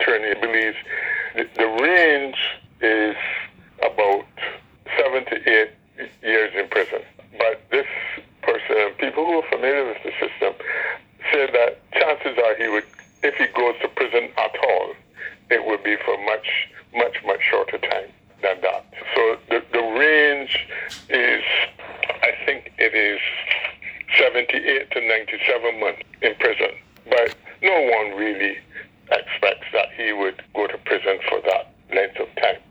attorney believes the range is about 7 to 8 years in prison. But this person, people who are familiar with the system, say that chances are he would, if he goes to prison at all, it would be for much shorter time than that. So the range is, I think it is 78 to 97 months in prison. But no one really expects that he would go to prison for that length of time.